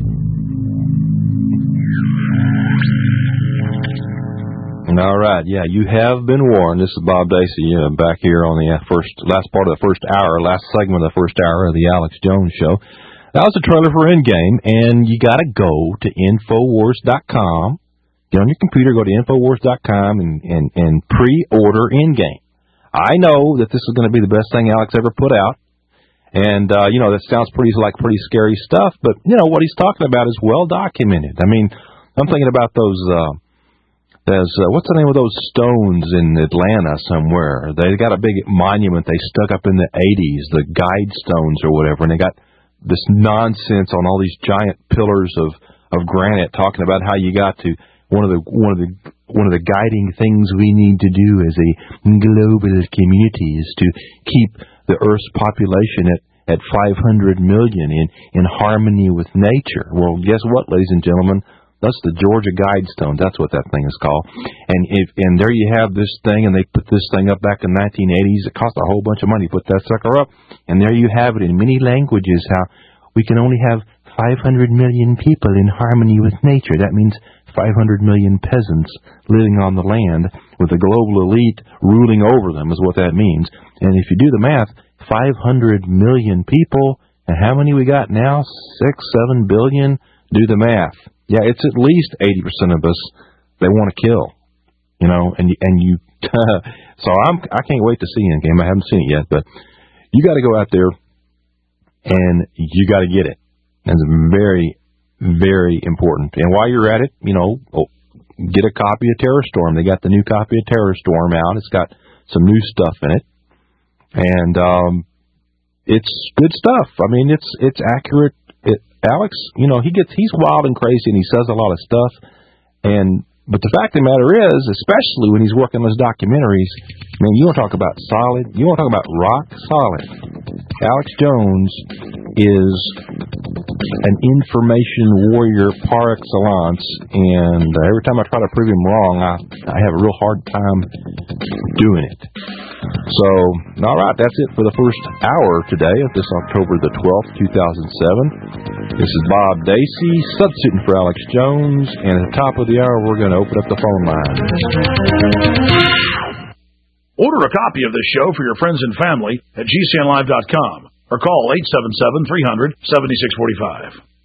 All right, yeah, you have been warned. This is Bob Dacey uh, back here on the first, last part of the first hour, last segment of the first hour of the Alex Jones Show. That was the trailer for Endgame, and you got to go to Infowars dot com. Get on your computer, go to Infowars dot com, and, and, and pre-order Endgame. I know that this is going to be the best thing Alex ever put out, and, uh, you know, that sounds pretty like pretty scary stuff, but, you know, what he's talking about is well documented. I mean, I'm thinking about those... Uh, There's, uh, what's the name of those stones in Atlanta somewhere? They got a big monument they stuck up in the eighties, the guide stones or whatever, and they got this nonsense on all these giant pillars of, of granite talking about how you got to one of the one of the one of the guiding things we need to do as a global community is to keep the Earth's population at at five hundred million in in harmony with nature. Well, guess what, ladies and gentlemen? That's the Georgia Guidestone. That's what that thing is called. And if and there you have this thing, and they put this thing up back in the nineteen eighties. It cost a whole bunch of money to put that sucker up. And there you have it in many languages, how we can only have five hundred million people in harmony with nature. That means five hundred million peasants living on the land with the global elite ruling over them is what that means. And if you do the math, five hundred million people, and how many we got now? Six, seven billion? Do the math. Yeah, it's at least eighty percent of us they want to kill, you know, and and you. so I'm I can't wait to see Endgame. I haven't seen it yet, but you got to go out there and you got to get it. That's very, very important. And while you're at it, you know, get a copy of Terror Storm. They got the new copy of Terror Storm out. It's got some new stuff in it, and um, it's good stuff. I mean, it's it's accurate. It, Alex, you know, he gets he's wild and crazy, and he says a lot of stuff. And but the fact of the matter is, especially when he's working those documentaries, man, you want to talk about solid. You want to talk about rock solid. Alex Jones is an information warrior par excellence, and uh, every time I try to prove him wrong, I I have a real hard time doing it. So, all right, that's it for the first hour today of this October the twelfth, two thousand seven. This is Bob Dacey, substituting for Alex Jones, and at the top of the hour, we're going to open up the phone line. Order a copy of this show for your friends and family at G C N live dot com or call eight seven seven, three hundred, seventy-six forty-five.